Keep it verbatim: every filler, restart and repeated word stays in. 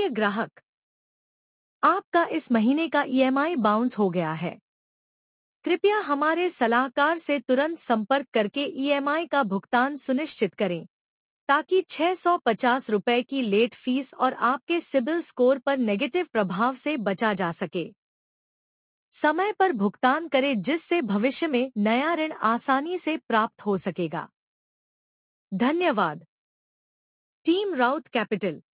प्रिय ग्राहक, आपका इस महीने का ईएमआई बाउंस हो गया है। कृपया हमारे सलाहकार से तुरंत संपर्क करके ईएमआई का भुगतान सुनिश्चित करें, ताकि छह सौ पचास रुपए की लेट फीस और आपके सिबिल स्कोर पर नेगेटिव प्रभाव से बचा जा सके। समय पर भुगतान करें जिससे भविष्य में नया ऋण आसानी से प्राप्त हो सकेगा। धन्यवाद। Team Raut capital.